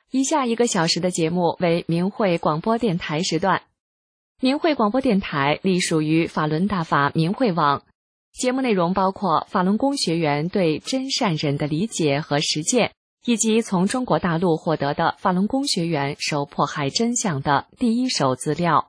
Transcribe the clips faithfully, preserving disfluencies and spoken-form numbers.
以下一个小时的节目为明慧广播电台时段。明慧广播电台隶属于法轮大法明慧网，节目内容包括法轮功学员对真善忍的理解和实践，以及从中国大陆获得的法轮功学员受迫害真相的第一手资料。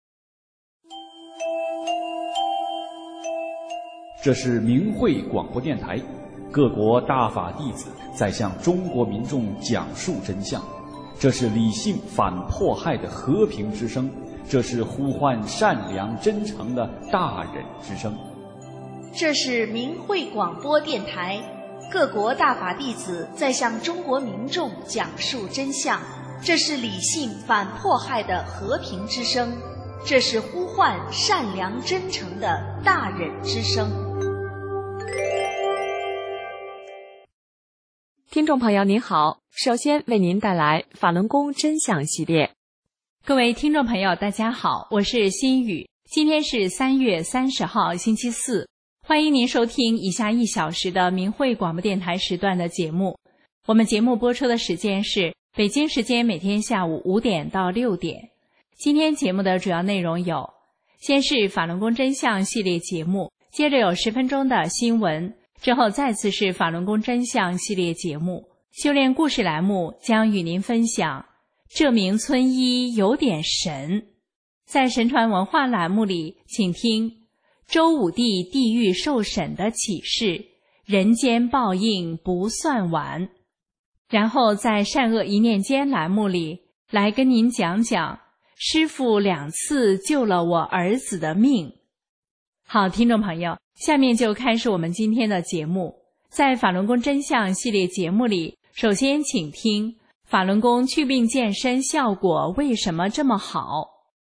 这是明慧广播电台，各国大法弟子在向中国民众讲述真相，这是理性反迫害的和平之声，这是呼唤善良真诚的大忍之声。 这是明慧广播电台，各国大法弟子在向中国民众讲述真相，这是理性反迫害的和平之声，这是呼唤善良真诚的大忍之声。 听众朋友您好，首先为您带来法轮功真相系列。 各位听众朋友大家好，我是心雨，今天是三月三十号星期四，欢迎您收听以下一小时的明慧广播电台时段的节目。我们节目播出的时间是北京时间每天下午五点到六点。今天节目的主要内容有：先是法轮功真相系列节目，接着有十分钟的新闻，之后再次是法轮功真相系列节目。修炼故事栏目将与您分享这名村医有点神。在神传文化栏目里，请听周武帝地狱受审的启示，人间报应不算晚。然后在善恶一念间栏目里，来跟您讲讲师父两次救了我儿子的命。好，听众朋友，下面就开始我们今天的节目。在法轮功真相系列节目里，首先请听法轮功祛病健身效果为什么这么好。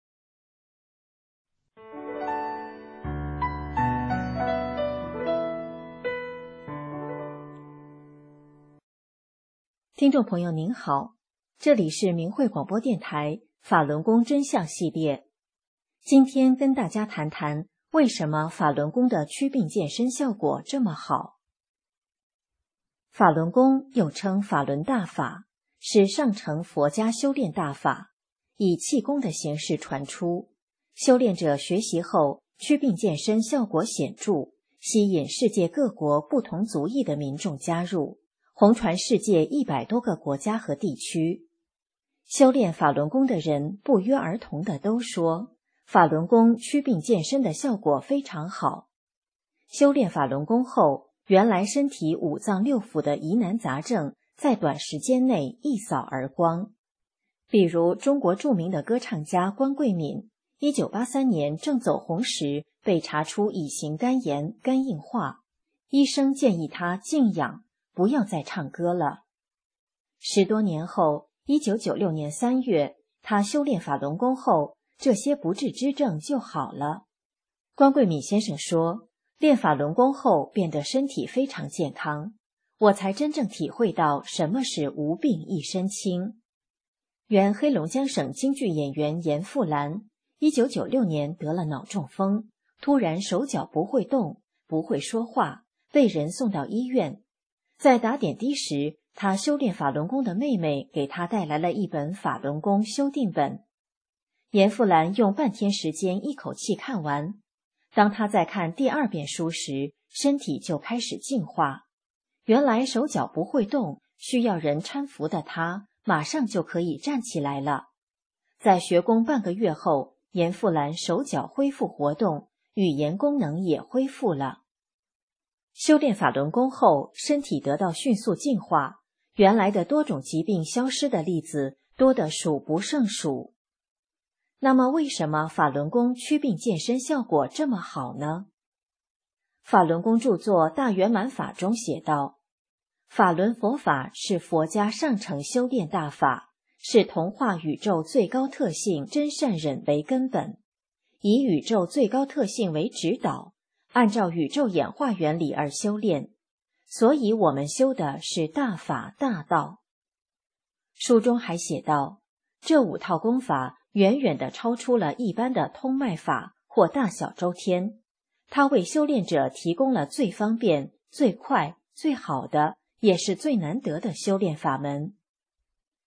听众朋友您好，这里是明慧广播电台法轮功真相系列。今天跟大家谈谈为什么法轮功的祛病健身效果这么好。法轮功又称法轮大法，是上乘佛家修炼大法，以气功的形式传出，修炼者学习后祛病健身效果显著，吸引世界各国不同族裔的民众加入，红传世界一百多个国家和地区。修炼法轮功的人不约而同的都说，法轮功祛病健身的效果非常好。修炼法轮功后，原来身体五脏六腑的疑难杂症在短时间内一扫而光。比如中国著名的歌唱家关桂敏，一九八三年正走红时被查出乙型肝炎、肝硬化，医生建议他静养，不要再唱歌了。十多年后，一九九六年三月，他修炼法轮功后，这些不治之症就好了。关桂敏先生说，练法轮功后变得身体非常健康，我才真正体会到什么是无病一身轻。原黑龙江省京剧演员严复兰，一九九六年得了脑中风，突然手脚不会动，不会说话，被人送到医院。在打点滴时，他修炼法轮功的妹妹给他带来了一本法轮功修订本。严复兰用半天时间一口气看完，当他在看第二遍书时，身体就开始净化。原来手脚不会动，需要人搀扶的他，马上就可以站起来了。在学功半个月后，严复兰手脚恢复活动，语言功能也恢复了。修炼法轮功后，身体得到迅速净化，原来的多种疾病消失的例子多得数不胜数。那么为什么法轮功祛病健身效果这么好呢？法轮功著作《大圆满法》中写道，法轮佛法是佛家上乘修炼大法，是同化宇宙最高特性真善忍为根本，以宇宙最高特性为指导，按照宇宙演化原理而修炼，所以我们修的是大法大道。书中还写道，这五套功法远远地超出了一般的通脉法或大小周天，它为修炼者提供了最方便、最快、最好的，也是最难得的修炼法门。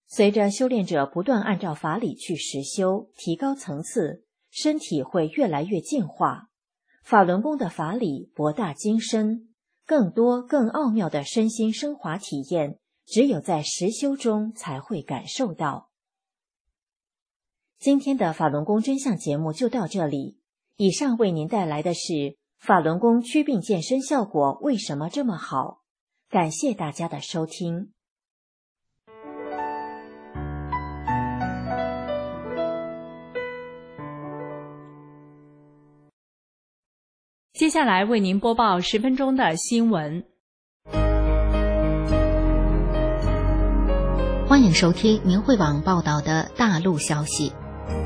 随着修炼者不断按照法理去实修，提高层次，身体会越来越进化。法轮功的法理博大精深，更多更奥妙的身心升华体验，只有在实修中才会感受到。今天的法轮功真相节目就到这里。以上为您带来的是法轮功祛病健身效果为什么这么好？感谢大家的收听。 接下来为您播报十分钟的新闻。 欢迎收听明慧网报道的大陆消息。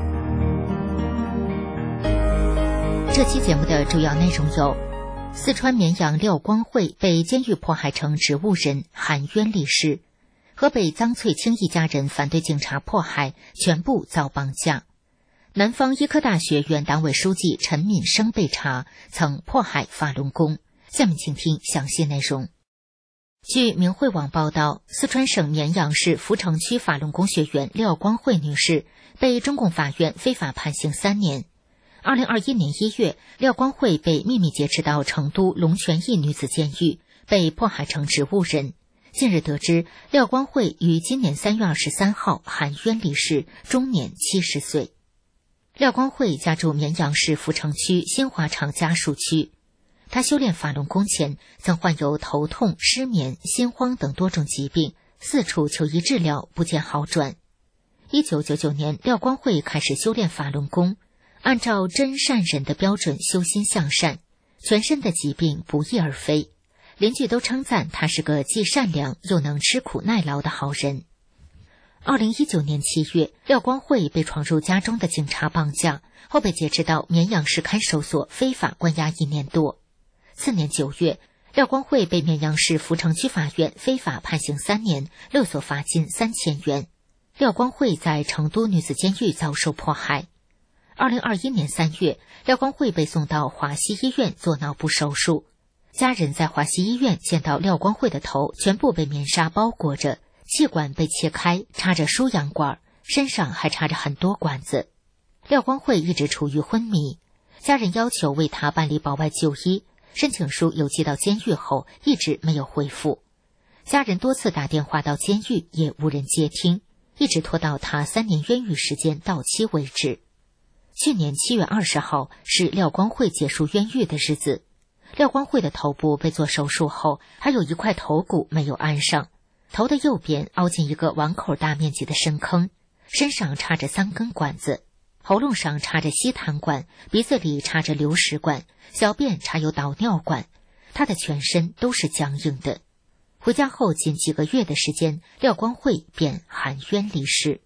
这期节目的主要内容有：四川绵阳廖光慧被监狱迫害成植物人，含冤离世；河北臧翠清一家人反对警察迫害，全部遭绑架；南方医科大学原党委书记陈敏生被查，曾迫害法轮功。下面请听详细内容。据明慧网报道，四川省绵阳市福城区法轮功学员廖光慧女士被中共法院非法判刑三年。二零二一年一月，廖光慧被秘密劫持到成都龙泉驿女子监狱，被迫害成植物人。近日得知，廖光慧于今年三月二十三号含冤离世，终年七十岁。廖光慧家住绵阳市福城区新华场家属区。他修炼法轮功前，曾患有头痛、失眠、心慌等多种疾病，四处求医治疗，不见好转。一九九九年，廖光慧开始修炼法轮功，按照真善忍的标准修心向善，全身的疾病不翼而飞。邻居都称赞他是个既善良又能吃苦耐劳的好人。二零一九年七月，廖光慧被闯入家中的警察绑架，后被劫持到绵阳市看守所非法关押一年多。次年九月，廖光慧被绵阳市福城区法院非法判刑三年，勒索罚金三千元。廖光慧在成都女子监狱遭受迫害。二零二一年三月，廖光慧被送到华西医院做脑部手术。家人在华西医院见到廖光慧的头全部被棉纱包裹着，气管被切开，插着输氧管，身上还插着很多管子。廖光慧一直处于昏迷，家人要求为他办理保外就医，申请书邮寄到监狱后一直没有回复。家人多次打电话到监狱也无人接听，一直拖到他三年冤狱时间到期为止。去年七月二十号是廖光慧结束冤狱的日子。廖光慧的头部被做手术后，还有一块头骨没有安上，头的右边凹进一个碗口大面积的深坑，身上插着三根管子，喉咙上插着吸痰管，鼻子里插着流食管，小便插有导尿管，他的全身都是僵硬的。回家后仅几个月的时间，廖光慧便含冤离世。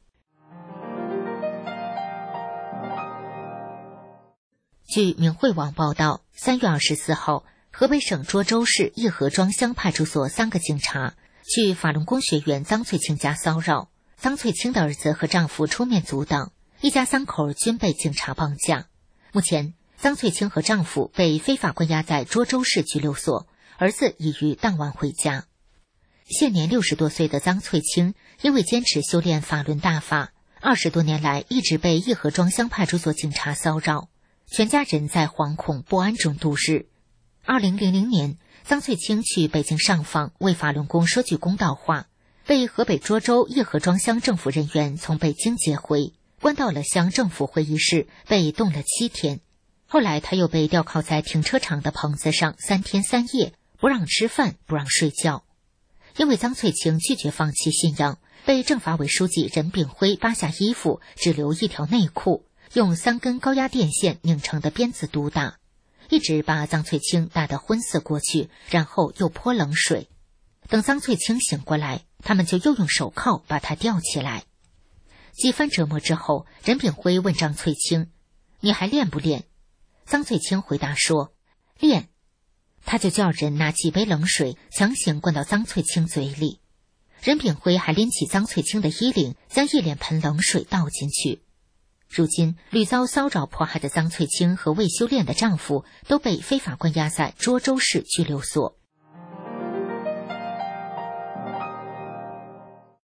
据明慧网报道，三月二十四号，河北省涿州市义和庄乡派出所三个警察去法轮功学员臧翠清家骚扰，臧翠清的儿子和丈夫出面阻挡，一家三口均被警察绑架。目前，臧翠清和丈夫被非法关押在涿州市拘留所，儿子已于当晚回家。现年六十多岁的臧翠清因为坚持修炼法轮大法，二十多年来一直被义和庄乡派出所警察骚扰，全家人在惶恐不安中度日。二零零零年，臧翠清去北京上访，为法轮功说句公道话，被河北涿州义和庄乡政府人员从北京接回，关到了乡政府会议室，被冻了七天。后来他又被吊靠在停车场的棚子上三天三夜，不让吃饭，不让睡觉。因为臧翠清拒绝放弃信仰，被政法委书记任炳辉扒下衣服，只留一条内裤，用三根高压电线拧成的鞭子毒打，一直把臧翠清打得昏死过去，然后又泼冷水。等臧翠清醒过来，他们就又用手铐把他吊起来。几番折磨之后，任炳辉问张翠清：“你还练不练？”臧翠清回答说：“练。”他就叫人拿几杯冷水强行灌到臧翠清嘴里。任炳辉还拎起臧翠清的衣领，将一脸盆冷水倒进去。如今，屡遭骚扰迫害的臧翠清和未修炼的丈夫都被非法关押在涿州市拘留所。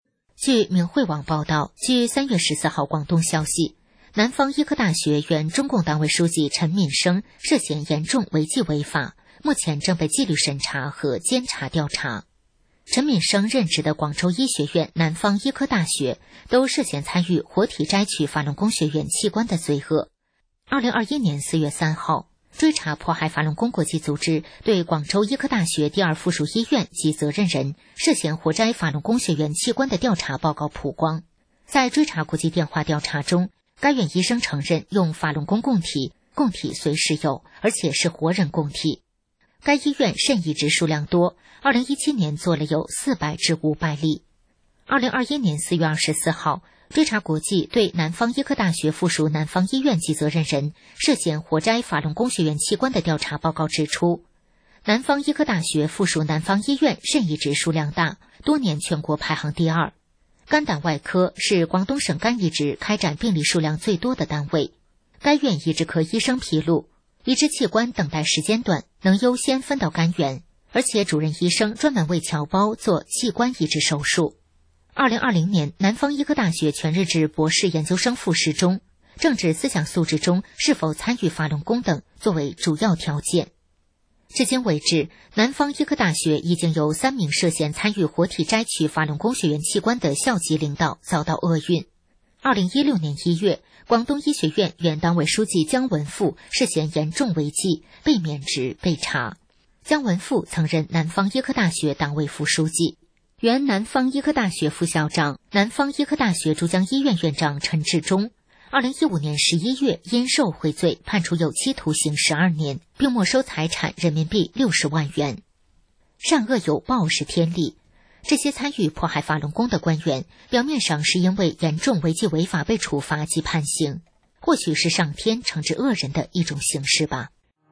据明慧网报道，据三月十四号广东消息，南方医科大学原中共党委书记陈敏生涉嫌严重违纪违法，目前正被纪律审查和监察调查。陈敏生任职的广州医学院、南方医科大学都涉嫌参与活体摘取法轮功学员器官的罪恶。二零二一年四月三号，追查迫害法轮功国际组织对广州医科大学第二附属医院及责任人涉嫌活摘法轮功学员器官的调查报告曝光。在追查国际电话调查中，该院医生承认用法轮功供体，供体虽实有，而且是活人供体。该医院肾移植数量多，二零一七年做了有四百至五百例。二零二一年四月二十四号，追查国际对南方医科大学附属南方医院及责任人涉嫌活摘法轮功学员器官的调查报告指出，南方医科大学附属南方医院肾移植数量大，多年全国排行第二。肝胆外科是广东省肝移植开展病例数量最多的单位。该院移植科医生披露，移植器官等待时间短，能优先分到肝源，而且主任医生专门为侨胞做器官移植手术。二零二零年，南方医科大学全日制博士研究生复试中，政治思想素质中是否参与法轮功等作为主要条件。至今为止，南方医科大学已经有三名涉嫌参与活体摘取法轮功学员器官的校级领导遭到厄运。二零一六年一月，广东医学院原党委书记姜文富涉嫌严重违纪，被免职被查。姜文富曾任南方医科大学党委副书记。原南方医科大学副校长、南方医科大学珠江医院院长陈志忠，二零一五年十一月因受贿罪判处有期徒刑十二年，并没收财产人民币六十万元。善恶有报是天理，这些参与迫害法轮功的官员，表面上是因为严重违纪违法被处罚及判刑，或许是上天惩治恶人的一种形式吧。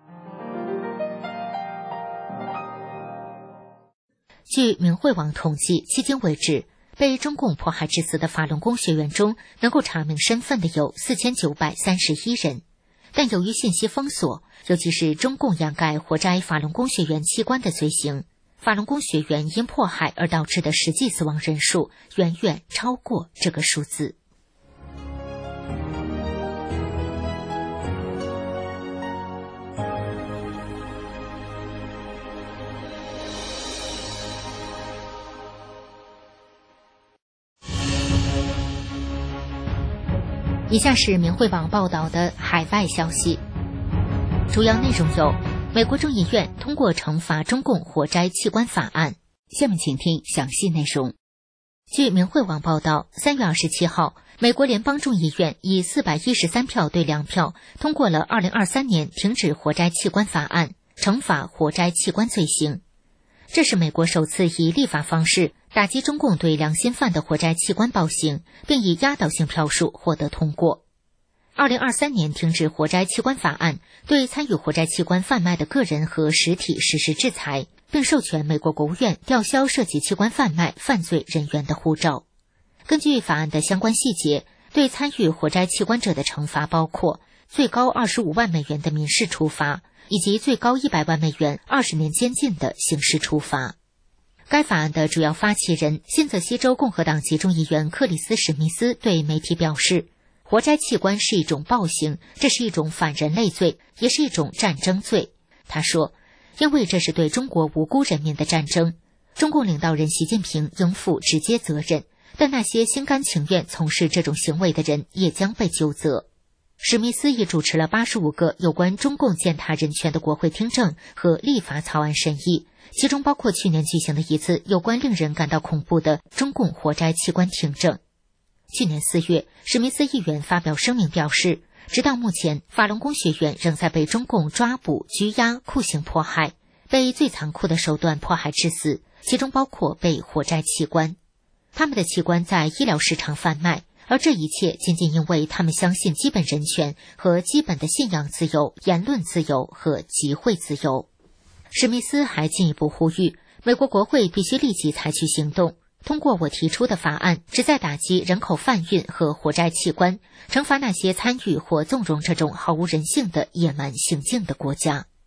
据明慧网统计，迄今为止，被中共迫害致死的法轮功学员中，能够查明身份的有四千九百三十一人。但由于信息封锁，尤其是中共掩盖活摘法轮功学员器官的罪行，法轮功学员因迫害而导致的实际死亡人数远远超过这个数字。以下是明慧网报道的海外消息，主要内容有：美国众议院通过惩罚中共活摘器官法案。下面请听详细内容。据明慧网报道，三月二十七号，美国联邦众议院以四百一十三票对两票通过了二零二三年停止活摘器官法案，惩罚活摘器官罪行。这是美国首次以立法方式打击中共对良心犯的活摘器官暴行，并以压倒性票数获得通过。二零二三年停止活摘器官法案对参与活摘器官贩卖的个人和实体实施制裁，并授权美国国务院吊销涉及器官贩卖犯罪人员的护照。根据法案的相关细节，对参与活摘器官者的惩罚包括最高二十五万美元的民事处罚，以及最高一百万美元二十年监禁的刑事处罚。该法案的主要发起人新泽西州共和党籍众议员克里斯·史密斯对媒体表示，活摘器官是一种暴行，这是一种反人类罪，也是一种战争罪。他说，因为这是对中国无辜人民的战争，中共领导人习近平应负直接责任，但那些心甘情愿从事这种行为的人也将被究责。史密斯也主持了八十五个有关中共践踏人权的国会听证和立法草案审议，其中包括去年举行的一次有关令人感到恐怖的中共活摘器官听证。去年四月，史密斯议员发表声明表示，直到目前，法轮功学员仍在被中共抓捕、拘押、酷刑迫害，被最残酷的手段迫害致死，其中包括被活摘器官。他们的器官在医疗市场贩卖，而这一切仅仅因为他们相信基本人权和基本的信仰自由、言论自由和集会自由。史密斯还进一步呼吁，美国国会必须立即采取行动，通过我提出的法案，旨在打击人口贩运和活摘器官，惩罚那些参与或纵容这种毫无人性的野蛮行径的国家。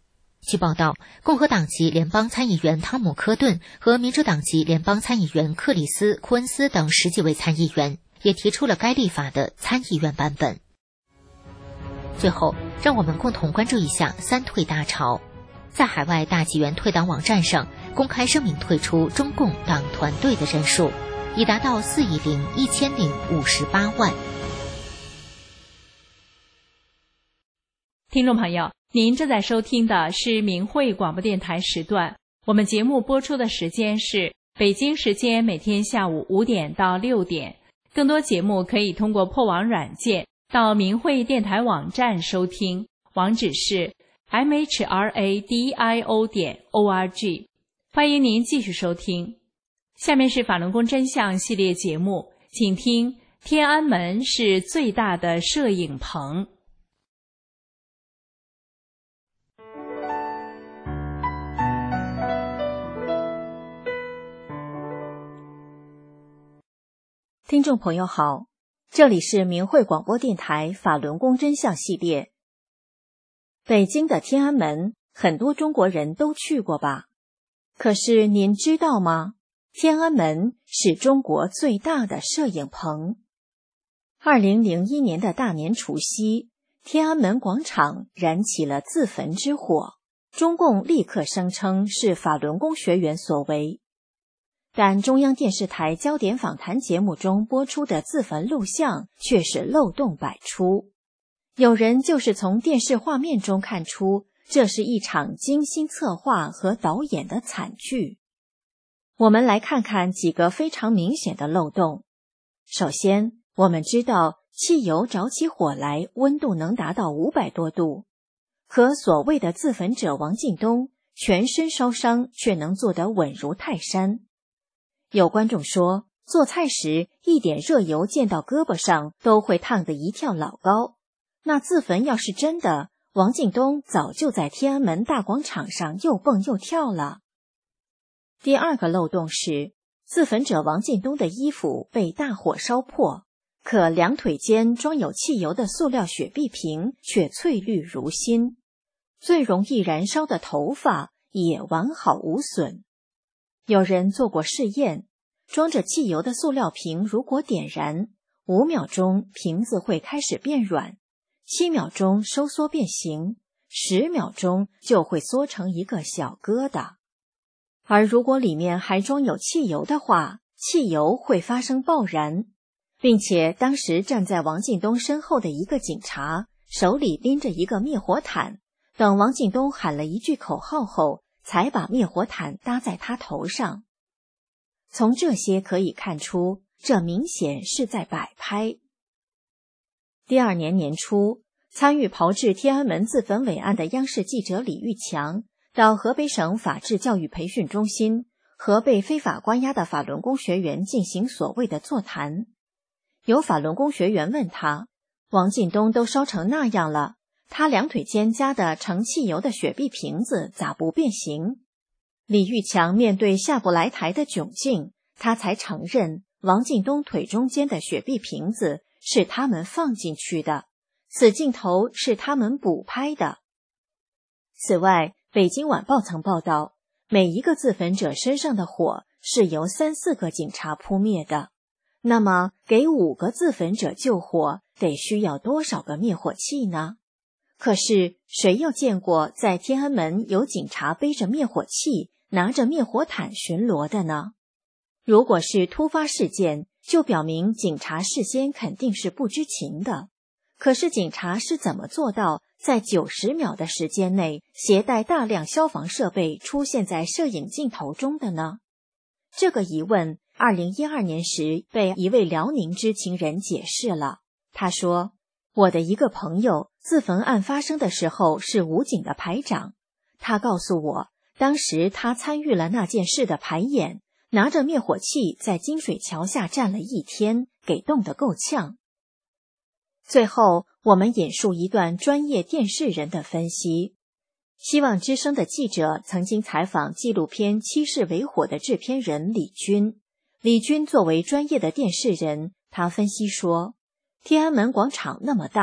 据报道，共和党籍联邦参议员汤姆·科顿和民主党籍联邦参议员克里斯·库恩斯等十几位参议员也提出了该立法的参议院版本。最后，让我们共同关注一下三退大潮。在海外大纪元退党网站上公开声明退出中共党团队的人数已达到四亿零一千零五十八万。 听众朋友，您正在收听的是明慧广播电台时段，我们节目播出的时间是北京时间每天下午五点到六点。更多节目可以通过破网软件到明慧电台网站收听，网址是 m h r a d i o 点 o r g。 欢迎您继续收听。下面是法轮功真相系列节目，请听天安门是最大的摄影棚。 听众朋友好，这里是明慧广播电台法轮功真相系列。北京的天安门，很多中国人都去过吧？可是您知道吗？天安门是中国最大的摄影棚。二零零一年的大年除夕，天安门广场燃起了自焚之火，中共立刻声称是法轮功学员所为。但中央电视台焦点访谈节目中播出的自焚录像却是漏洞百出，有人就是从电视画面中看出这是一场精心策划和导演的惨剧。我们来看看几个非常明显的漏洞。首先，我们知道汽油着起火来温度能达到五百多度，可所谓的自焚者王进东全身烧伤却能做得稳如泰山。有观众说，做菜时一点热油溅到胳膊上都会烫得一跳老高。那自焚要是真的，王进东早就在天安门大广场上又蹦又跳了。第二个漏洞是，自焚者王进东的衣服被大火烧破，可两腿间装有汽油的塑料雪碧瓶却翠绿如新，最容易燃烧的头发也完好无损。有人做过试验，装着汽油的塑料瓶如果点燃，五秒钟瓶子会开始变软，七秒钟收缩变形，十秒钟就会缩成一个小疙瘩。而如果里面还装有汽油的话，汽油会发生爆燃，并且当时站在王进东身后的一个警察手里拎着一个灭火毯，等王进东喊了一句口号后才把灭火毯搭在他头上。从这些可以看出，这明显是在摆拍。第二年年初，参与炮制天安门自焚伟案的央视记者李玉强到河北省法治教育培训中心和被非法关押的法轮功学员进行所谓的座谈。有法轮功学员问他，王进东都烧成那样了，他两腿间夹的盛汽油的雪碧瓶子咋不变形？李玉强面对下不来台的窘境，他才承认王进东腿中间的雪碧瓶子是他们放进去的，此镜头是他们补拍的。此外，北京晚报曾报道，每一个自焚者身上的火是由三四个警察扑灭的，那么给五个自焚者救火得需要多少个灭火器呢？可是谁又见过在天安门有警察背着灭火器拿着灭火毯巡逻的呢？如果是突发事件，就表明警察事先肯定是不知情的。可是警察是怎么做到在九十秒的时间内携带大量消防设备出现在摄影镜头中的呢？这个疑问二零一二年时被一位辽宁知情人解释了。他说，我的一个朋友自焚案发生的时候是武警的排长，他告诉我，当时他参与了那件事的排演，拿着灭火器在金水桥下站了一天，给冻得够呛。最后，我们引述一段专业电视人的分析。希望之声的记者曾经采访纪录片《七世为火》的制片人李军。李军作为专业的电视人，他分析说，天安门广场那么大，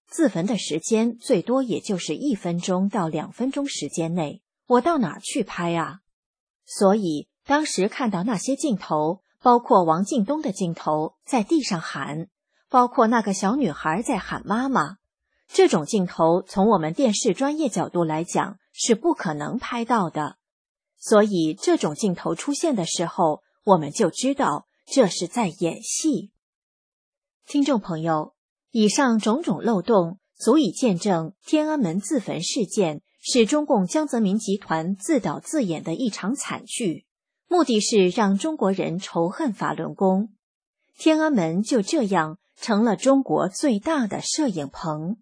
自焚的时间最多也就是一分钟到两分钟时间内，我到哪儿去拍啊？所以当时看到那些镜头，包括王敬东的镜头在地上喊，包括那个小女孩在喊妈妈，这种镜头从我们电视专业角度来讲是不可能拍到的。所以这种镜头出现的时候，我们就知道这是在演戏。听众朋友，以上种种漏洞足以见证天安门自焚事件是中共江泽民集团自导自演的一场惨剧，目的是让中国人仇恨法轮功。天安门就这样成了中国最大的摄影棚。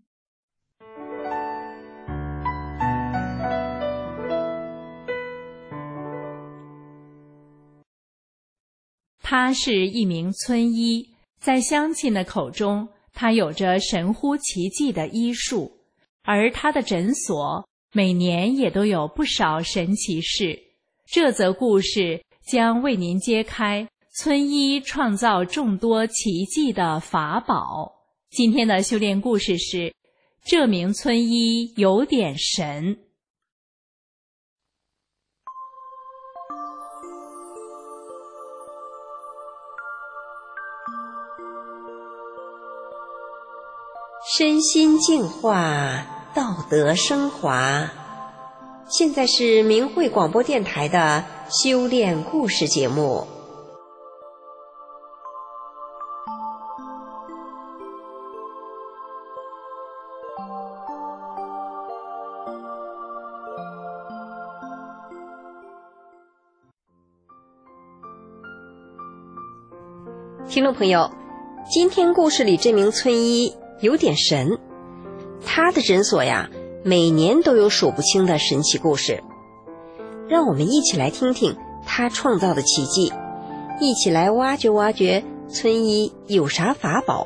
他是一名村医，在乡亲的口中，他有着神乎其技的医术，而他的诊所每年也都有不少神奇事。这则故事将为您揭开村医创造众多奇迹的法宝。今天的修炼故事是：这名村医有点神。 身心净化，道德升华。现在是明慧广播电台的修炼故事节目。听众朋友，今天故事里这名村医有点神，他的诊所呀，每年都有数不清的神奇故事。让我们一起来听听他创造的奇迹，一起来挖掘挖掘村医有啥法宝。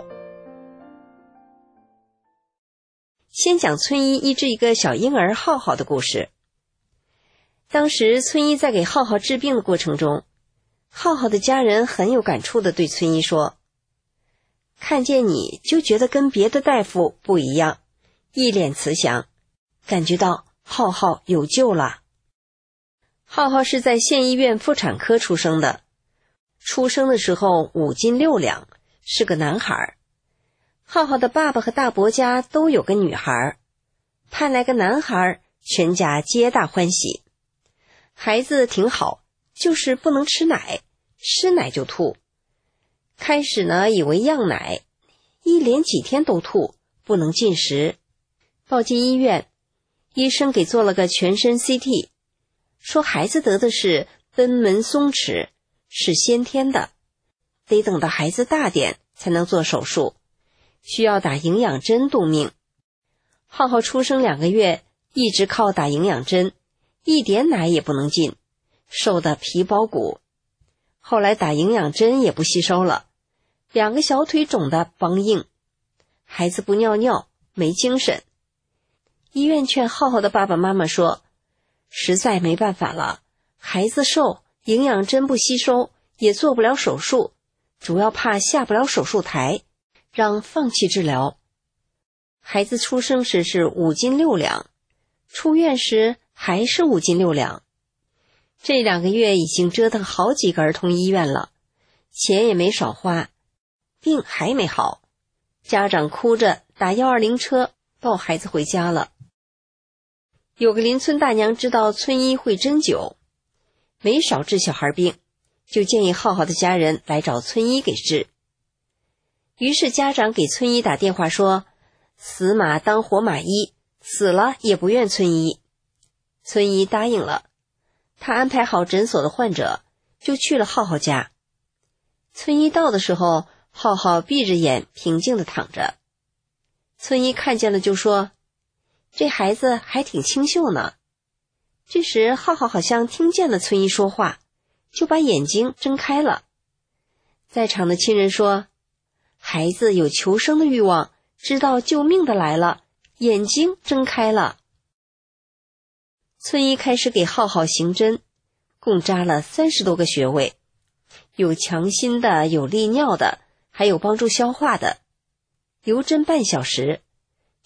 先讲村医医治一个小婴儿浩浩的故事。当时村医在给浩浩治病的过程中，浩浩的家人很有感触地对村医说，看见你就觉得跟别的大夫不一样，一脸慈祥，感觉到浩浩有救了。浩浩是在县医院妇产科出生的，出生的时候五斤六两，是个男孩。浩浩的爸爸和大伯家都有个女孩，盼来个男孩，全家皆大欢喜。孩子挺好，就是不能吃奶，吃奶就吐。开始呢，以为样奶，一连几天都吐，不能进食。抱进医院，医生给做了个全身 C T， 说孩子得的是贲门松弛，是先天的，得等到孩子大点才能做手术，需要打营养针度命。浩浩出生两个月，一直靠打营养针，一点奶也不能进，瘦得皮包骨。后来打营养针也不吸收了，两个小腿肿得梆硬，孩子不尿尿，没精神。医院劝浩浩的爸爸妈妈说，实在没办法了，孩子瘦，营养针不吸收，也做不了手术，主要怕下不了手术台，让放弃治疗。孩子出生时是五斤六两，出院时还是五斤六两。这两个月已经折腾好几个儿童医院了，钱也没少花，病还没好，家长哭着打一二零车抱孩子回家了。有个邻村大娘知道村医会针灸，没少治小孩病，就建议浩浩的家人来找村医给治。于是家长给村医打电话说，死马当活马医，死了也不怨村医。村医答应了，他安排好诊所的患者，就去了浩浩家。村医到的时候，浩浩闭着眼平静地躺着。村医看见了就说，这孩子还挺清秀呢。这时浩浩好像听见了村医说话，就把眼睛睁开了。在场的亲人说，孩子有求生的欲望，知道救命的来了，眼睛睁开了。村医开始给浩浩行针，共扎了三十多个穴位，有强心的，有利尿的，还有帮助消化的。留针半小时，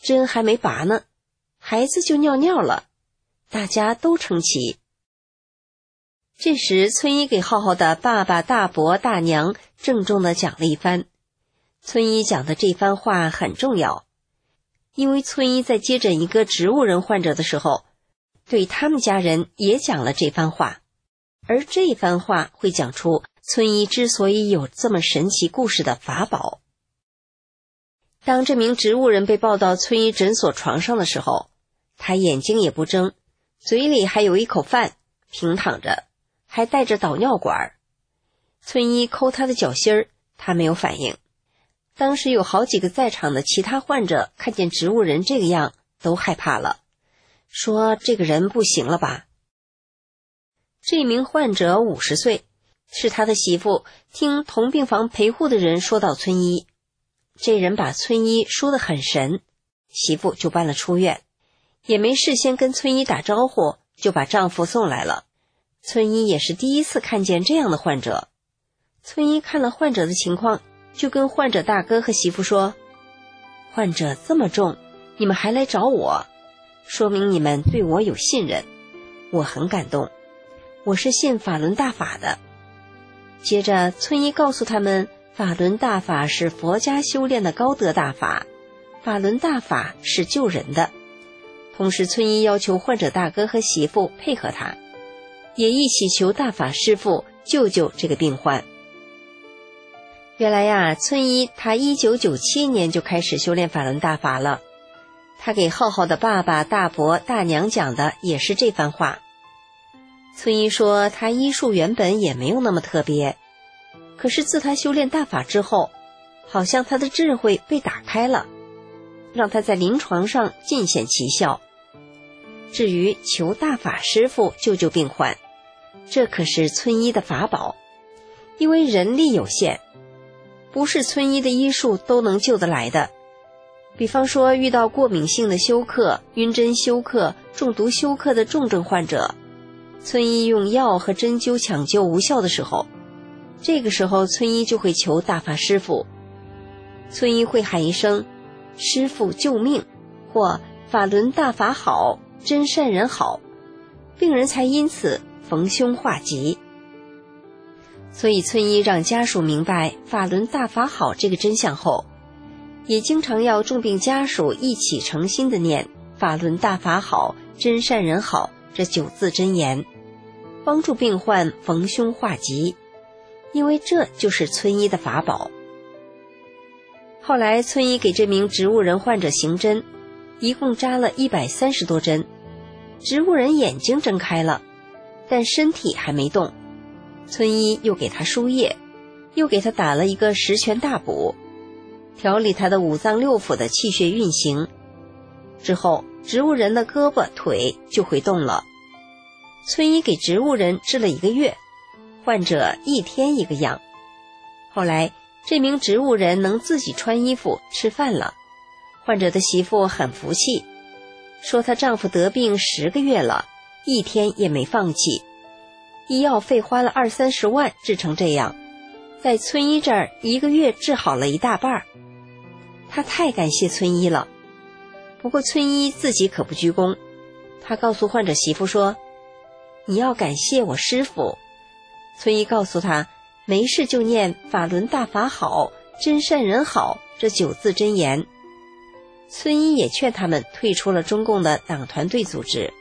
针还没拔呢，孩子就尿尿了，大家都称奇。这时村医给浩浩的爸爸、大伯、大娘郑重地讲了一番。村医讲的这番话很重要，因为村医在接诊一个植物人患者的时候，对他们家人也讲了这番话，而这番话会讲出村医之所以有这么神奇故事的法宝。当这名植物人被抱到村医诊所床上的时候，他眼睛也不睁，嘴里还有一口饭，平躺着，还带着导尿管。村医抠他的脚心儿，他没有反应。当时有好几个在场的其他患者看见植物人这个样，都害怕了，说这个人不行了吧。这名患者五十岁，是他的媳妇听同病房陪护的人说到村医，这人把村医说得很神，媳妇就搬了出院，也没事先跟村医打招呼，就把丈夫送来了。村医也是第一次看见这样的患者。村医看了患者的情况，就跟患者大哥和媳妇说，患者这么重，你们还来找我，说明你们对我有信任，我很感动，我是信法轮大法的。接着村医告诉他们，法轮大法是佛家修炼的高德大法，法轮大法是救人的。同时村医要求患者大哥和媳妇配合他，也一起求大法师父救救这个病患。原来呀，村医他一九九七年就开始修炼法轮大法了，他给浩浩的爸爸、大伯、大娘讲的也是这番话。村医说他医术原本也没有那么特别，可是自他修炼大法之后，好像他的智慧被打开了，让他在临床上尽显奇效。至于求大法师父救救病患，这可是村医的法宝，因为人力有限，不是村医的医术都能救得来的。比方说遇到过敏性的休克、晕针休克、中毒休克的重症患者，村医用药和针灸抢救无效的时候，这个时候村医就会求大法师父，村医会喊一声师父救命，或法轮大法好，真善人好，病人才因此逢凶化吉。所以村医让家属明白法轮大法好这个真相后，也经常要重病家属一起诚心的念法轮大法好，真善人好这九字真言，帮助病患逢凶化吉，因为这就是村医的法宝。后来村医给这名植物人患者行针，一共扎了一百三十多针，植物人眼睛睁开了，但身体还没动。村医又给他输液，又给他打了一个十全大补，调理他的五脏六腑的气血运行。之后植物人的胳膊腿就会动了。村医给植物人治了一个月，患者一天一个样。后来这名植物人能自己穿衣服吃饭了，患者的媳妇很服气，说她丈夫得病十个月了，一天也没放弃，医药费花了二三十万治成这样，在村医这儿一个月治好了一大半。他太感谢村医了。不过村医自己可不居功，他告诉患者媳妇说，你要感谢我师父。村医告诉他，没事就念法轮大法好，真善人好这九字真言。村医也劝他们退出了中共的党团队组织。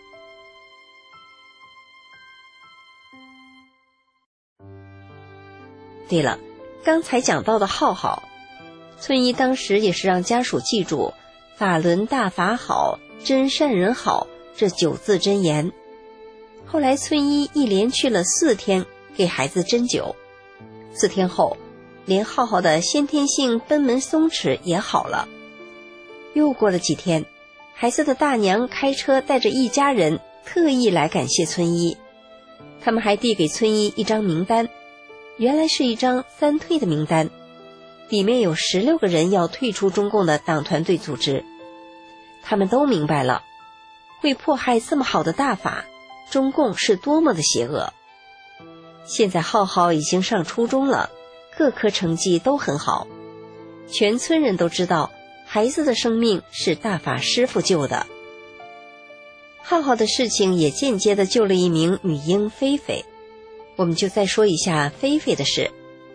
对了，刚才讲到的浩浩，村医当时也是让家属记住法轮大法好，真善人好这九字真言。后来村医一连去了四天给孩子针灸，四天后连浩浩的先天性贲门松弛也好了。又过了几天，孩子的大娘开车带着一家人特意来感谢村医，他们还递给村医一张名单，原来是一张三退的名单，里面有十六个人要退出中共的党团队组织。他们都明白了，会迫害这么好的大法，中共是多么的邪恶。现在浩浩已经上初中了，各科成绩都很好，全村人都知道孩子的生命是大法师父救的。浩浩的事情也间接地救了一名女婴菲菲。我们就再说一下菲菲的事。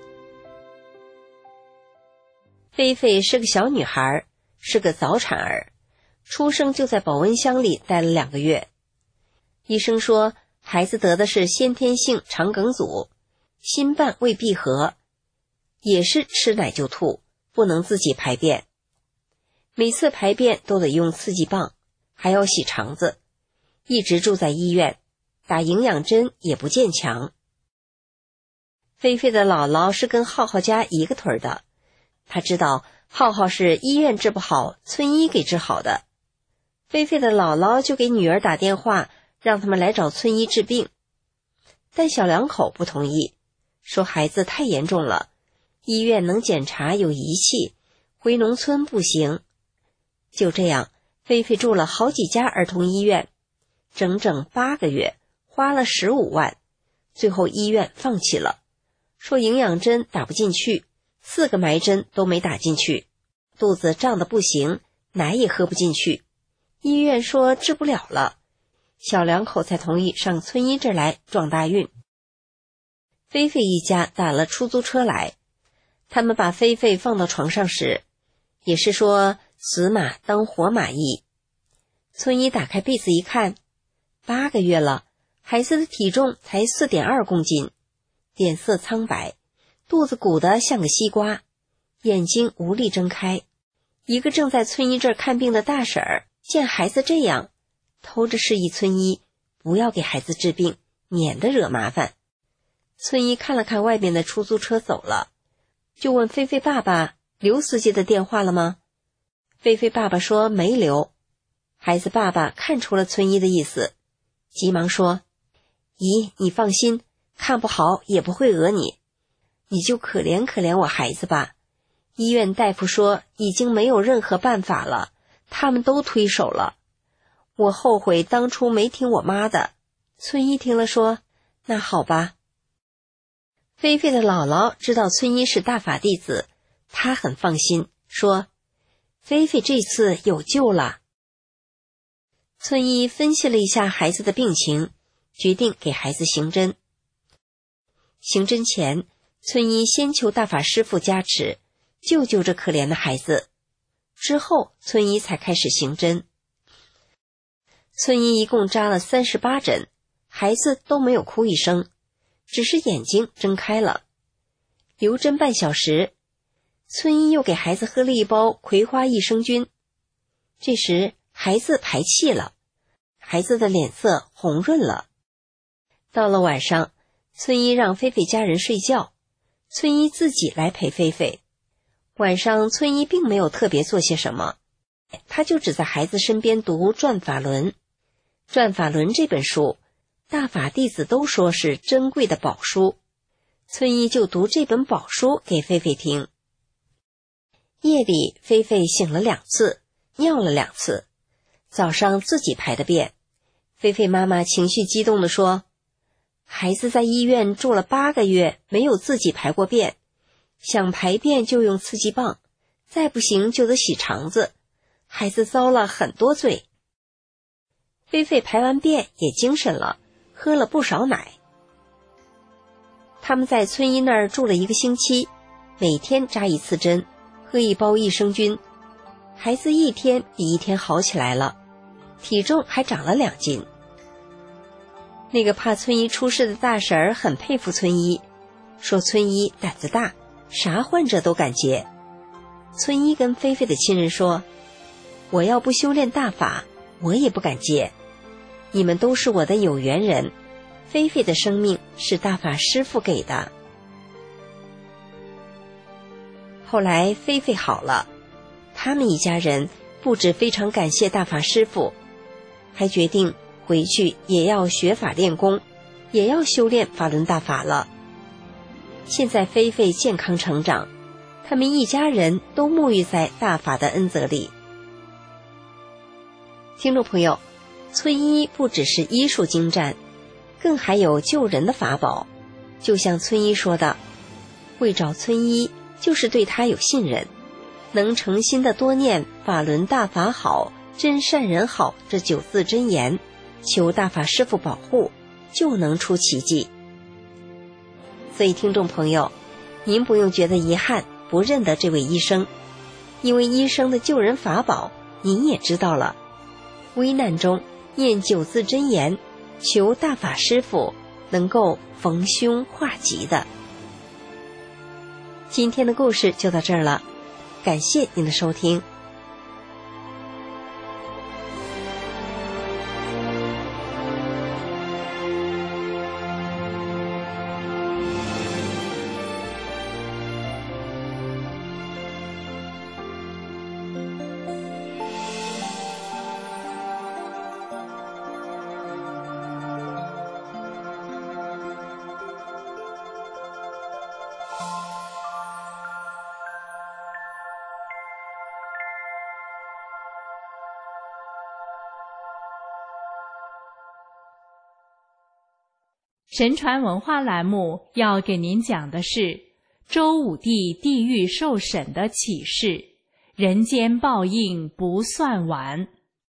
菲菲是个小女孩，是个早产儿，出生就在保温箱里待了两个月。医生说孩子得的是先天性肠梗阻，心瓣未闭合，也是吃奶就吐，不能自己排便，每次排便都得用刺激棒，还要洗肠子，一直住在医院，打营养针也不见强。菲菲的姥姥是跟浩浩家一个屯的，她知道浩浩是医院治不好，村医给治好的。菲菲的姥姥就给女儿打电话，让他们来找村医治病。但小两口不同意，说孩子太严重了，医院能检查有仪器，回农村不行。就这样，菲菲住了好几家儿童医院，整整八个月，花了十五万，最后医院放弃了，说营养针打不进去，四个埋针都没打进去，肚子胀得不行，奶也喝不进去。医院说治不了了，小两口才同意上村医这儿来撞大运。菲菲一家打了出租车来，他们把菲菲放到床上时，也是说死马当活马医。村医打开被子一看，八个月了，孩子的体重才 四点二公斤，脸色苍白，肚子鼓得像个西瓜，眼睛无力睁开。一个正在村医这儿看病的大婶儿见孩子这样，偷着示意村医不要给孩子治病，免得惹麻烦。村医看了看外面的出租车走了，就问菲菲爸爸刘司机的电话了吗？菲菲爸爸说没留。孩子爸爸看出了村医的意思，急忙说：姨，你放心，看不好也不会讹你，你就可怜可怜我孩子吧。医院大夫说已经没有任何办法了，他们都推手了。我后悔当初没听我妈的。村医听了说：那好吧。菲菲的姥姥知道村医是大法弟子，她很放心，说菲菲这次有救了。村医分析了一下孩子的病情，决定给孩子行针。行针前，村医先求大法师父加持，救救这可怜的孩子，之后村医才开始行针。村医一共扎了三十八针，孩子都没有哭一声，只是眼睛睁开了。留针半小时，村医又给孩子喝了一包葵花益生菌。这时孩子排气了，孩子的脸色红润了。到了晚上，村医让菲菲家人睡觉，村医自己来陪菲菲。晚上村医并没有特别做些什么，他就只在孩子身边读《转法轮》。《转法轮》这本书，大法弟子都说是珍贵的宝书，村医就读这本宝书给菲菲听。夜里菲菲醒了两次，尿了两次，早上自己排的便。菲菲妈妈情绪激动地说，孩子在医院住了八个月，没有自己排过便，想排便就用刺激棒，再不行就得洗肠子，孩子遭了很多罪。菲菲排完便也精神了，喝了不少奶。他们在村医那儿住了一个星期，每天扎一次针，喝一包益生菌。孩子一天比一天好起来了，体重还长了两斤。那个怕村医出事的大婶儿很佩服村医，说村医胆子大，啥患者都敢接。村医跟菲菲的亲人说，我要不修炼大法，我也不敢接。你们都是我的有缘人，菲菲的生命是大法师父给的。后来菲菲好了，他们一家人不止非常感谢大法师父，还决定回去也要学法练功，也要修炼法轮大法了。现在菲菲健康成长，他们一家人都沐浴在大法的恩泽里。听众朋友，村医不只是医术精湛，更还有救人的法宝。就像村医说的，会找村医就是对他有信任， 能诚心的多念法轮大法好，真善人好这九字真言，求大法师父保护，就能出奇迹。所以听众朋友，您不用觉得遗憾不认得这位医生，因为医生的救人法宝您也知道了。危难中念九字真言，求大法师父能够逢凶化吉的。今天的故事就到这儿了，感谢您的收听。 神传文化栏目要给您讲的是周武帝地狱受审的启示，人间报应不算完。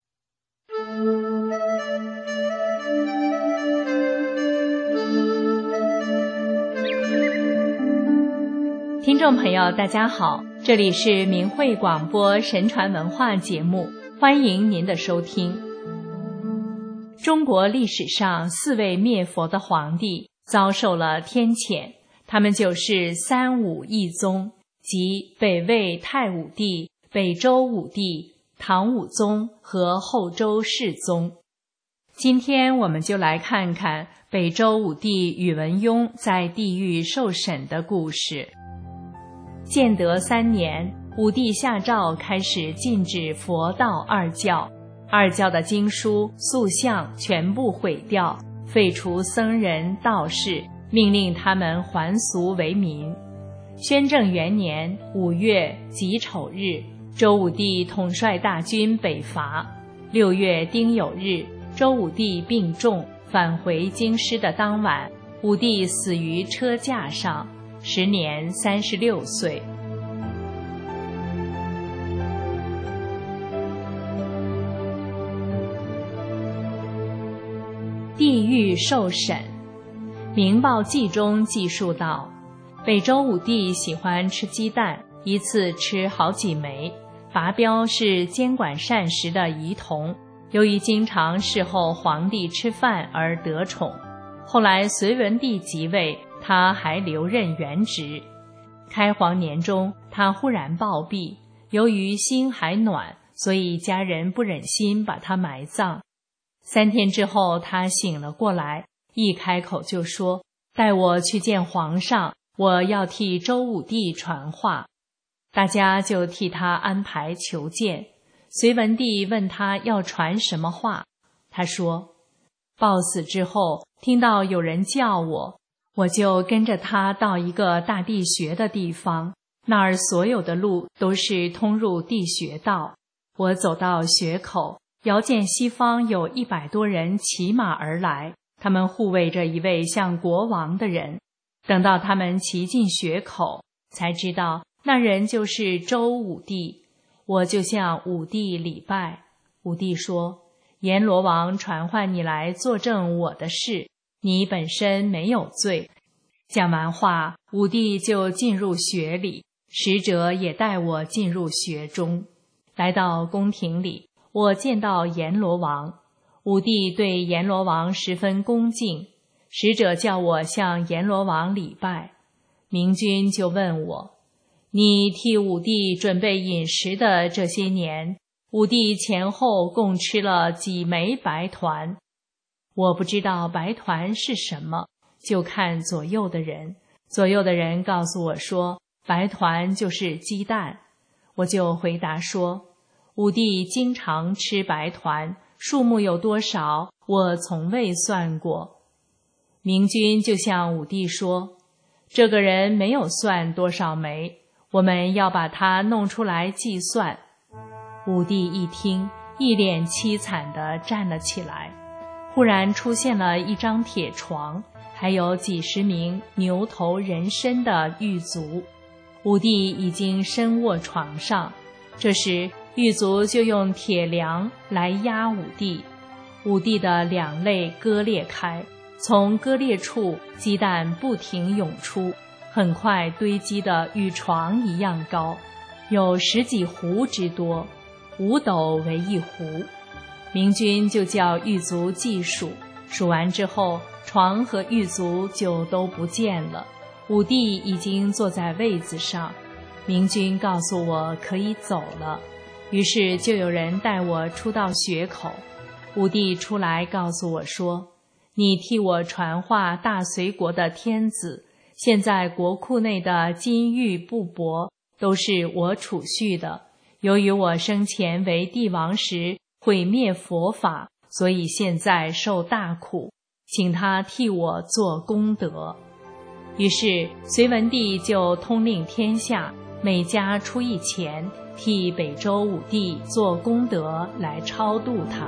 听众朋友大家好，这里是明慧广播神传文化节目，欢迎您的收听。中国历史上四位灭佛的皇帝遭受了天谴，他们就是三武一宗，即北魏太武帝、北周武帝、唐武宗和后周世宗。今天我们就来看看北周武帝宇文邕在地狱受审的故事。建德三年，武帝下诏开始禁止佛道二教，二教的经书、塑像全部毁掉，废除僧人、道士，命令他们还俗为民。宣政元年五月己丑日，周武帝统帅大军北伐。六月丁酉日，周武帝病重，返回京师的当晚，武帝死于车架上，时年三十六岁。地狱受审。《明报记》中记述道，北周武帝喜欢吃鸡蛋，一次吃好几枚，拔标是监管膳食的仪同，由于经常侍候皇帝吃饭而得宠。后来隋文帝即位，他还留任原职。开皇年中，他忽然暴毙，由于心还暖，所以家人不忍心把他埋葬。三天之后，他醒了过来，一开口就说：“带我去见皇上，我要替周武帝传话。”大家就替他安排求见。隋文帝问他要传什么话，他说：“暴死之后，听到有人叫我，我就跟着他到一个大地穴的地方，那儿所有的路都是通入地穴道。我走到穴口，遥见西方有一百多人骑马而来，他们护卫着一位像国王的人。等到他们骑进穴口，才知道那人就是周武帝。我就向武帝礼拜。武帝说：“阎罗王传唤你来作证我的事，你本身没有罪。”讲完话，武帝就进入穴里，使者也带我进入穴中。来到宫廷里，我见到阎罗王，武帝对阎罗王十分恭敬，使者叫我向阎罗王礼拜。明君就问我：“你替武帝准备饮食的这些年，武帝前后共吃了几枚白团？”我不知道白团是什么，就看左右的人，左右的人告诉我说白团就是鸡蛋。我就回答说：“武帝经常吃白团，数目有多少，我从未算过。”明君就向武帝说：“这个人没有算多少枚，我们要把他弄出来计算。”武帝一听，一脸凄惨地站了起来。忽然出现了一张铁床，还有几十名牛头人身的狱卒。 武帝已经身卧床上，这时狱卒就用铁梁来压武帝，武帝的两肋割裂开，从割裂处鸡蛋不停涌出，很快堆积得与床一样高，有十几斛之多，五斗为一斛。明军就叫狱卒计数，数完之后，床和狱卒就都不见了。武帝已经坐在位子上，明军告诉我可以走了，于是就有人带我出到穴口。武帝出来告诉我说，你替我传话大隋国的天子，现在国库内的金玉布帛都是我储蓄的，由于我生前为帝王时毁灭佛法，所以现在受大苦，请他替我做功德。于是隋文帝就通令天下，每家出一钱，替北周武帝做功德来超度他。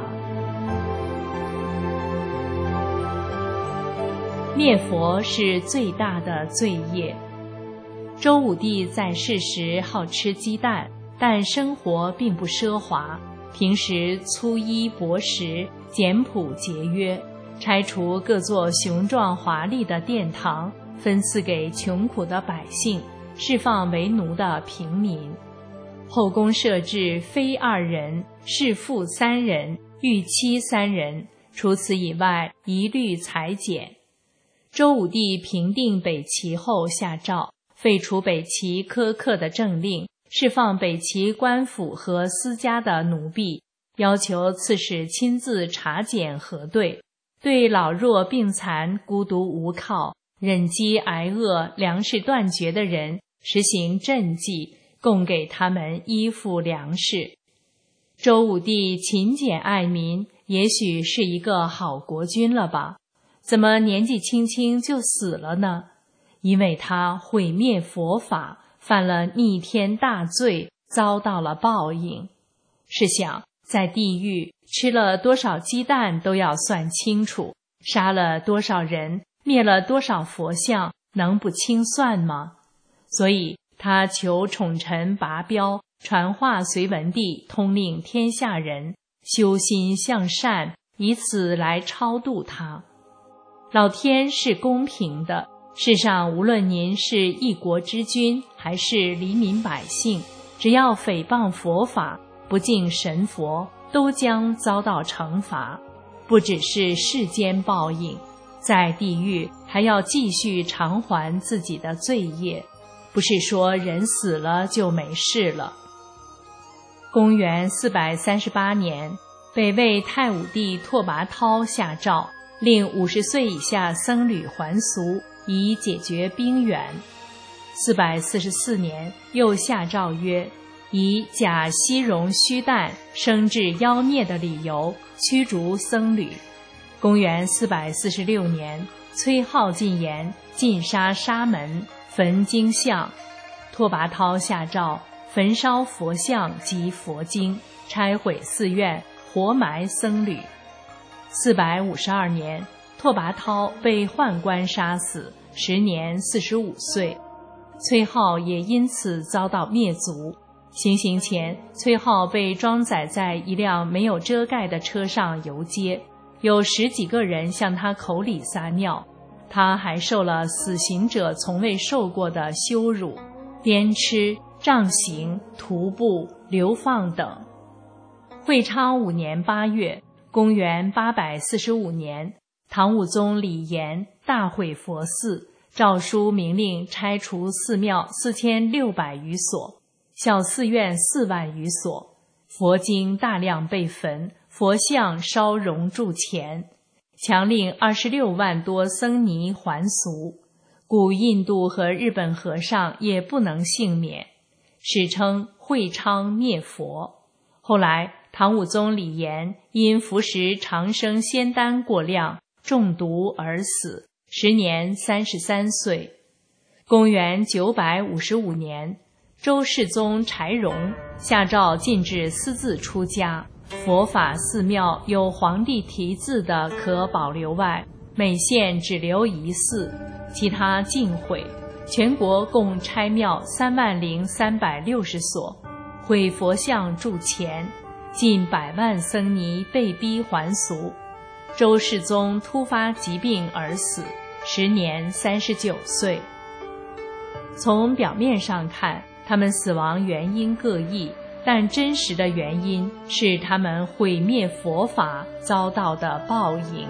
灭佛是最大的罪业。周武帝在世时好吃鸡蛋，但生活并不奢华，平时粗衣薄食，简朴节约，拆除各座雄壮华丽的殿堂，分赐给穷苦的百姓，释放为奴的平民。后宫设置妃二人，侍妇三人，御妻三人，除此以外一律裁减。周武帝平定北齐后下诏，废除北齐苛刻的政令，释放北齐官府和私家的奴婢，要求刺史亲自查检核对，对老弱病残、孤独无靠、忍饥挨饿、粮食断绝的人实行赈济，供给他们衣服粮食。周武帝勤俭爱民，也许是一个好国君了吧？怎么年纪轻轻就死了呢？因为他毁灭佛法，犯了逆天大罪，遭到了报应。试想，在地狱吃了多少鸡蛋都要算清楚，杀了多少人，灭了多少佛像，能不清算吗？所以他求宠臣拔标，传话隋文帝，通令天下人修心向善，以此来超度他。老天是公平的，世上无论您是一国之君，还是黎民百姓，只要诽谤佛法，不敬神佛，都将遭到惩罚。不只是世间报应，在地狱还要继续偿还自己的罪业，不是说人死了就没事了。公元四百三十八年，北魏太武帝拓跋焘下诏，令五十岁以下僧侣还俗，以解决兵源。四百四十四年，又下诏曰，以假西戎虚诞生至妖孽的理由驱逐僧侣。公元四百四十六年，崔浩进言，尽杀沙门，焚经像。拓跋焘下诏，焚烧佛像及佛经，拆毁寺院，活埋僧侣。四百五十二年，拓跋焘被宦官杀死，时年四十五岁。崔浩也因此遭到灭族。行刑前，崔浩被装载在一辆没有遮盖的车上游街，有十几个人向他口里撒尿，他还受了死刑者从未受过的羞辱，鞭笞、杖刑、徒步、流放等。会昌五年八月，公元八百四十五年，唐武宗李炎大毁佛寺，诏书明令拆除寺庙四千六百余所，小寺院四万余所，佛经大量被焚，佛像烧熔铸钱，强令二十六万多僧尼还俗，古印度和日本和尚也不能幸免，史称会昌灭佛。后来唐武宗李炎因服食长生仙丹过量，中毒而死，时年三十三岁。公元九百五十五年，周世宗柴荣下诏禁止私自出家，佛法寺庙有皇帝题字的可保留外，每县只留一寺，其他尽毁。 全国共拆庙三万零三百六十所，毁佛像铸钱，近百万僧尼被逼还俗。周世宗突发疾病而死，时年三十九岁。从表面上看，他们死亡原因各异，但真实的原因是他们毁灭佛法遭到的报应。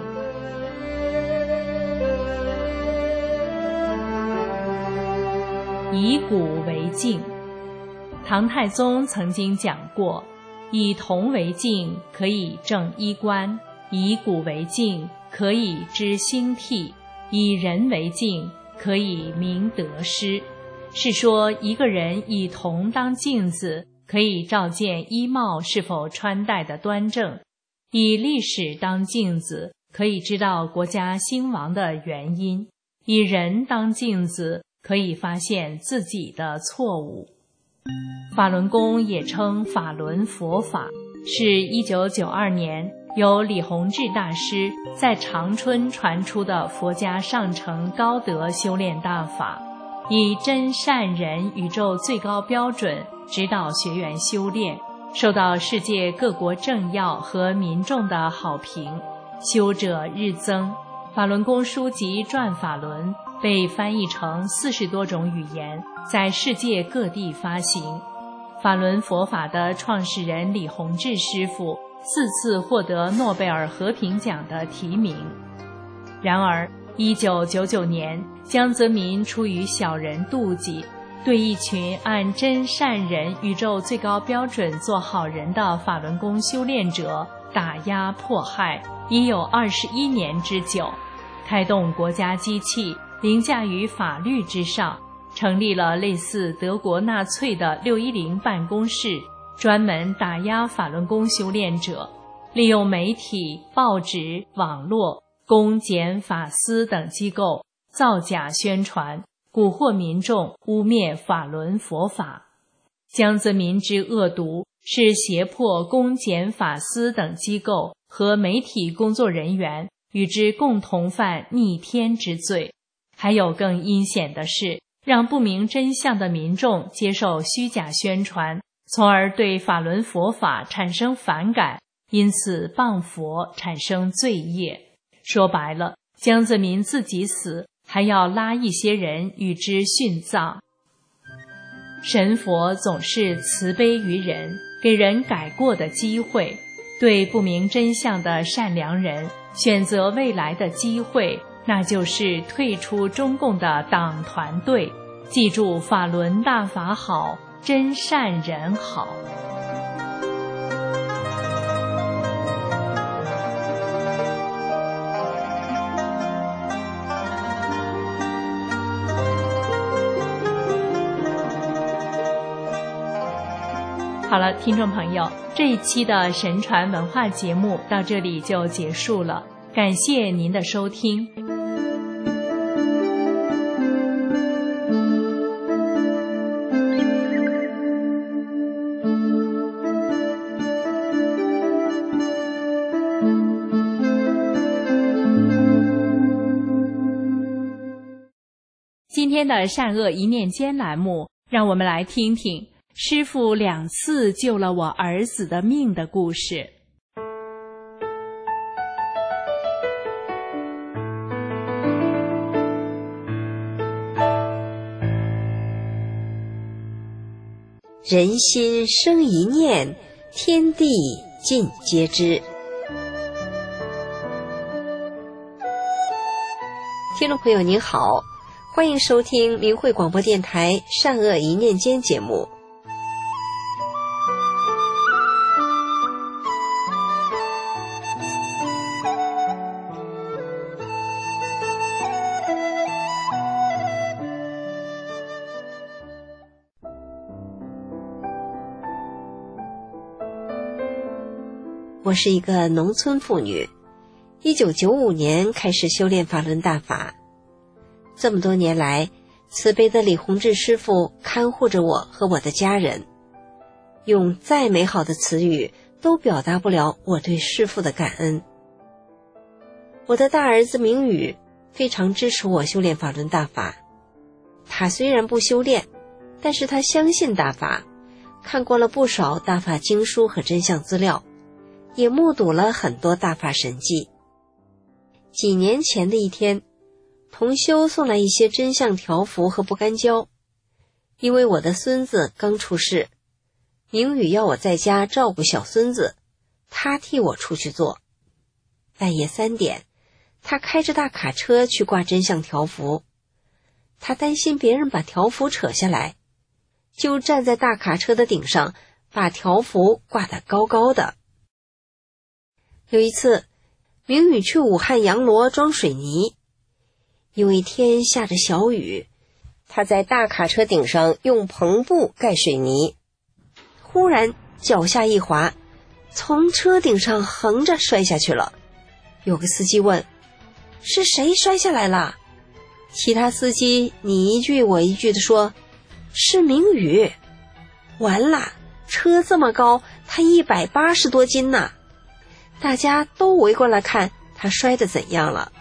以古为镜，唐太宗曾经讲过，以铜为镜，可以正衣冠；以古为镜，可以知兴替；以人为镜，可以明得失。是说一个人以铜当镜子，可以照见衣帽是否穿戴的端正；以历史当镜子，可以知道国家兴亡的原因；以人当镜子，可以发现自己的错误。法轮功也称法轮佛法，是一九九二年由李洪志大师在长春传出的佛家上乘高德修炼大法，以真善人宇宙最高标准指导学员修炼，受到世界各国政要和民众的好评，修者日增。法轮功书籍《转法轮》被翻译成四十多种语言，在世界各地发行。法轮佛法的创始人李洪志师傅四次获得诺贝尔和平奖的提名。然而一九九九年，江泽民出于小人妒忌，对一群按真善人宇宙最高标准做好人的法轮功修炼者打压迫害，已有二十一年之久，开动国家机器，凌驾于法律之上，成立了类似德国纳粹的六一零办公室，专门打压法轮功修炼者，利用媒体、报纸、网络、公检法司等机构造假宣传，蛊惑民众，污蔑法轮佛法。江泽民之恶毒，是胁迫公检法司等机构和媒体工作人员与之共同犯逆天之罪。还有更阴险的是，让不明真相的民众接受虚假宣传，从而对法轮佛法产生反感，因此谤佛产生罪业。说白了，江泽民自己死，还要拉一些人与之殉葬。神佛总是慈悲于人，给人改过的机会，对不明真相的善良人选择未来的机会，那就是退出中共的党团队，记住法轮大法好，真善人好。好了，听众朋友，这一期的神传文化节目到这里就结束了，感谢您的收听。今天的善恶一念间栏目，让我们来听听师父两次救了我儿子的命的故事。 人心生一念，天地尽皆知。听众朋友您好，欢迎收听明慧广播电台善恶一念间节目。我是一个农村妇女，一九九五年开始修炼法轮大法。这么多年来，慈悲的李洪志师父看护着我和我的家人，用再美好的词语都表达不了我对师父的感恩。我的大儿子明宇非常支持我修炼法轮大法， 他虽然不修炼，但是他相信大法，看过了不少大法经书和真相资料，也目睹了很多大法神迹。几年前的一天，同修送来一些真相条幅和不干胶，因为我的孙子刚出世，明宇要我在家照顾小孙子，他替我出去做。半夜三点，他开着大卡车去挂真相条幅，他担心别人把条幅扯下来，就站在大卡车的顶上，把条幅挂得高高的。有一次，明宇去武汉洋螺装水泥，因为天下着小雨，他在大卡车顶上用篷布盖水泥，忽然脚下一滑，从车顶上横着摔下去了。有个司机问：是谁摔下来了？其他司机你一句我一句地说：是明宇。完了，车这么高，他一百八十多斤呢。大家都围过来看他摔得怎样了。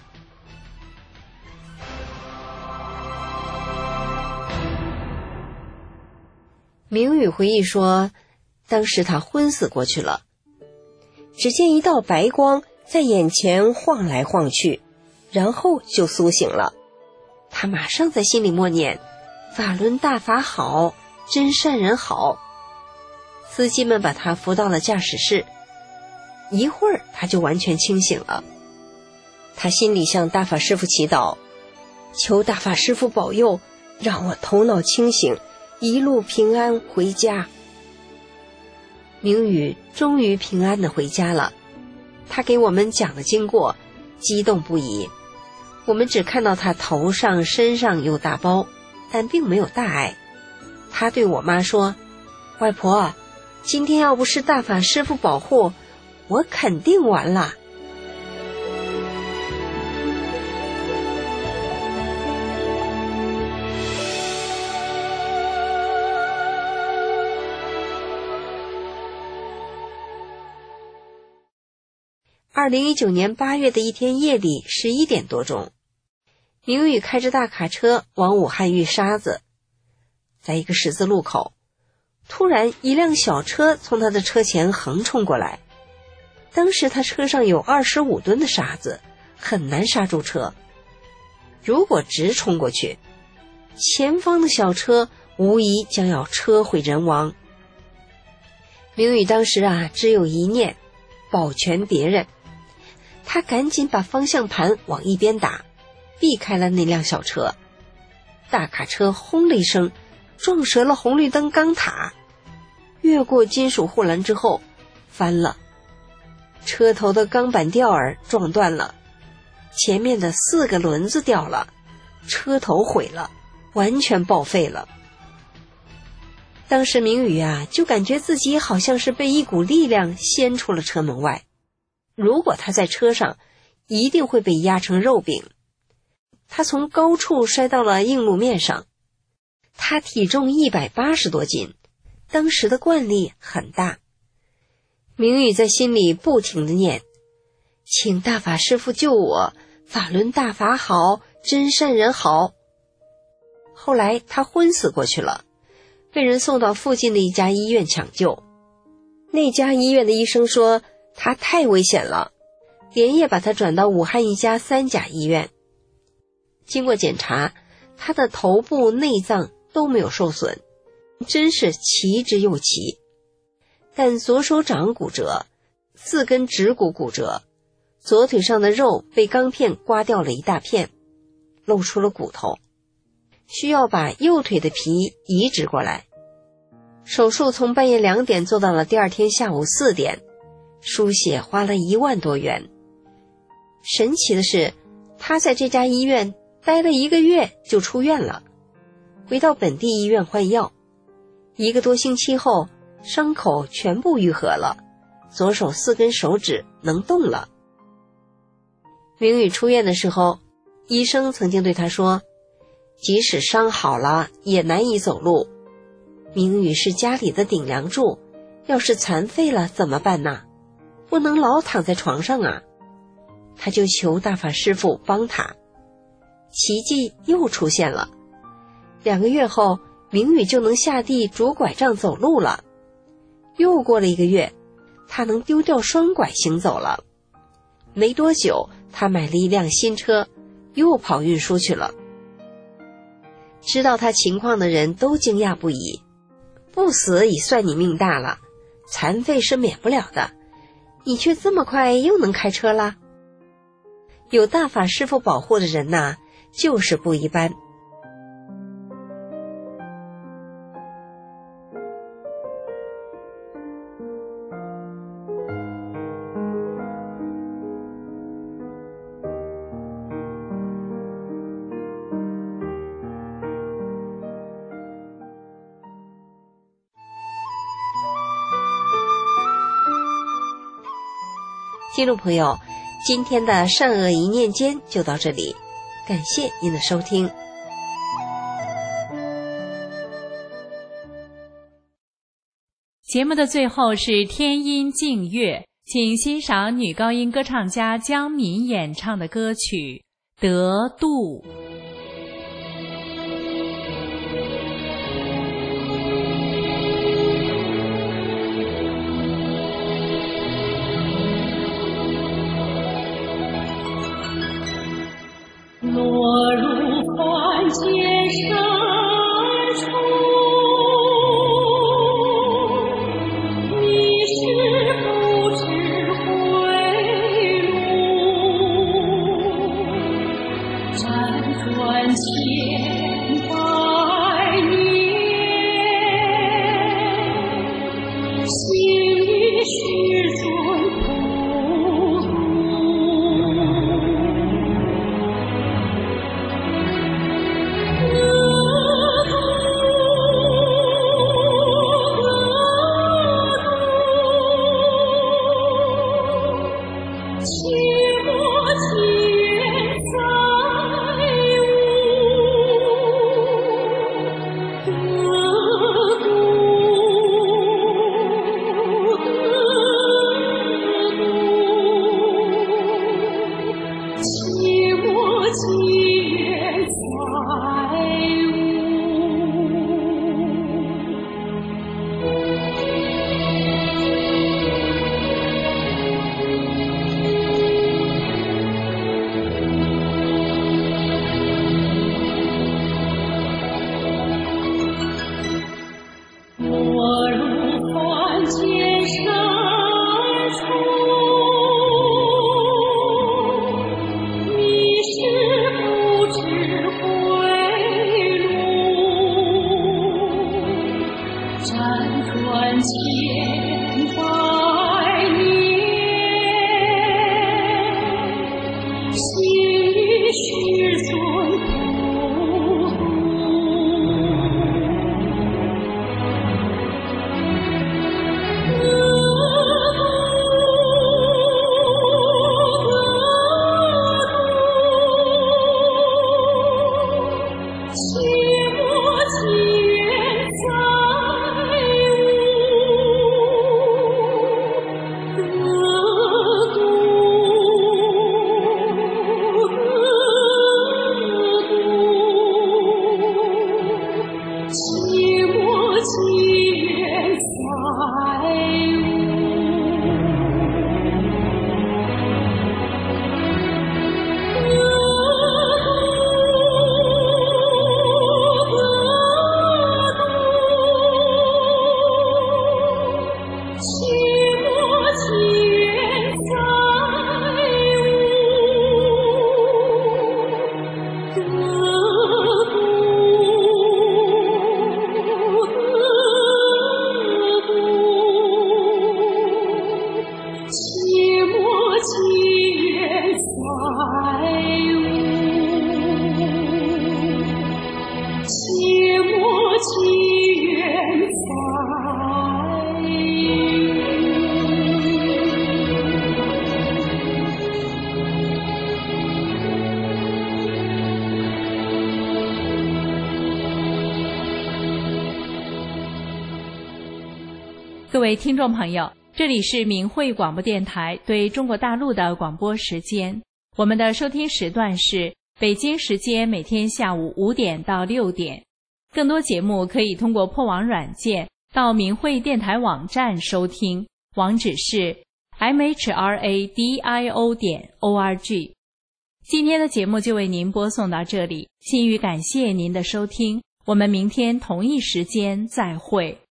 明宇回忆说，当时他昏死过去了，只见一道白光在眼前晃来晃去，然后就苏醒了。他马上在心里默念：法轮大法好，真善人好。司机们把他扶到了驾驶室，一会儿他就完全清醒了。他心里向大法师父祈祷，求大法师父保佑，让我头脑清醒，一路平安回家。明宇终于平安地回家了，他给我们讲了经过，激动不已。我们只看到他头上身上有大包，但并没有大碍。他对我妈说：外婆，今天要不是大法师父保护，我肯定完了。二零一九年八月的一天夜里十一点多钟，明宇开着大卡车往武汉运沙子，在一个十字路口，突然一辆小车从他的车前横冲过来。当时他车上有二十五吨的沙子，很难刹住车。如果直冲过去，前方的小车无疑将要车毁人亡。明宇当时啊，只有一念，保全别人。他赶紧把方向盘往一边打，避开了那辆小车。大卡车轰了一声，撞折了红绿灯钢塔，越过金属护栏之后翻了，车头的钢板吊儿撞断了，前面的四个轮子掉了，车头毁了，完全报废了。当时明宇啊，就感觉自己好像是被一股力量掀出了车门外，如果他在车上，一定会被压成肉饼。他从高处摔到了硬路面上，他体重一百八十多斤，当时的惯力很大。明宇在心里不停地念：请大法师父救我，法轮大法好，真善人好。后来他昏死过去了，被人送到附近的一家医院抢救。那家医院的医生说他太危险了，连夜把他转到武汉一家三甲医院。经过检查，他的头部内脏都没有受损，真是奇之又奇。但左手掌骨折，四根指骨骨折，左腿上的肉被钢片刮掉了一大片，露出了骨头，需要把右腿的皮移植过来。手术从半夜两点做到了第二天下午四点，输血花了一万多元。神奇的是，他在这家医院待了一个月就出院了，回到本地医院换药。一个多星期后，伤口全部愈合了，左手四根手指能动了。明宇出院的时候，医生曾经对他说，即使伤好了也难以走路。明宇是家里的顶梁柱，要是残废了怎么办呢？不能老躺在床上啊。他就求大法师父帮他。奇迹又出现了， 两个月后，明宇就能下地拄拐杖走路了。又过了一个月，他能丢掉双拐行走了。没多久，他买了一辆新车，又跑运输去了。知道他情况的人都惊讶不已，不死已算你命大了，残废是免不了的，你却这么快又能开车啦。有大法师父保护的人呐，就是不一般。听众朋友，今天的善恶一念间就到这里，感谢您的收听。 节目的最后是天音静乐，请欣赏女高音歌唱家江敏演唱的歌曲《得度》。 落入凡间深处，迷失不知回路，辗转千百年，心里是尊普度。 各位听众朋友，这里是明慧广播电台对中国大陆的广播时间。我们的收听时段是北京时间每天下午五点到六点， 更多节目可以通过破网软件到明慧电台网站收听，网址是 m h r a d i o 点 o r g。 今天的节目就为您播送到这里，心语感谢您的收听，我们明天同一时间再会。